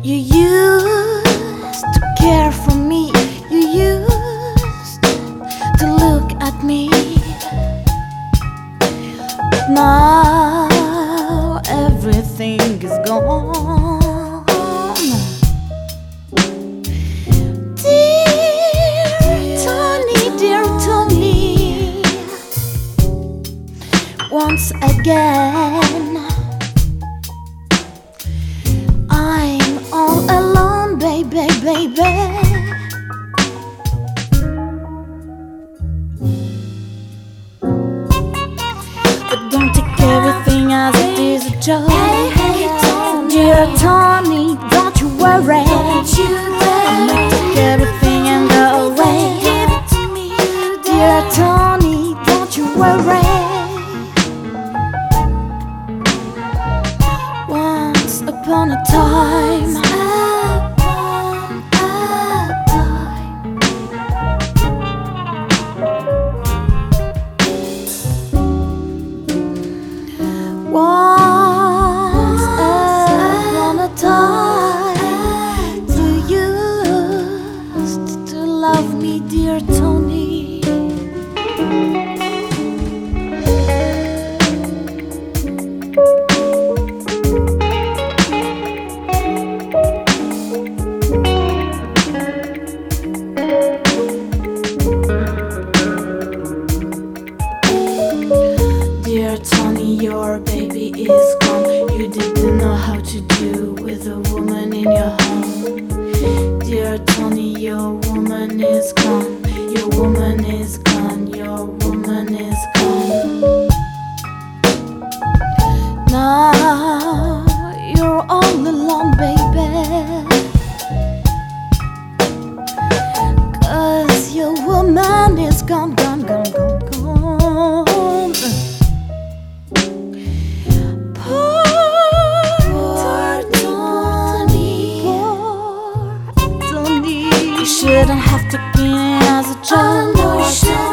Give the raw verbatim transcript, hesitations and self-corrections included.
You used to care for me. You used to look at me. But now everything is gone. Dear Tony, dear Tony, once again I'm all alone, baby, baby. But don't take everything as it is a joke. Hey, hey, Tony. Dear Tony, don't you worry. Don't you I'll make take everything and go away. Give it to me, dear Tony, don't you worry. Once upon a time, once upon a time, you used to love me, dear Tony. Dear Tony, your baby is gone. You didn't know how to do with a woman in your home. Dear Tony, your woman is gone. Your woman is gone. Your woman is gone. Now you're all alone, baby. 'Cause your woman is gone, gone, gone, gone, gone. You shouldn't have taken it as a joke.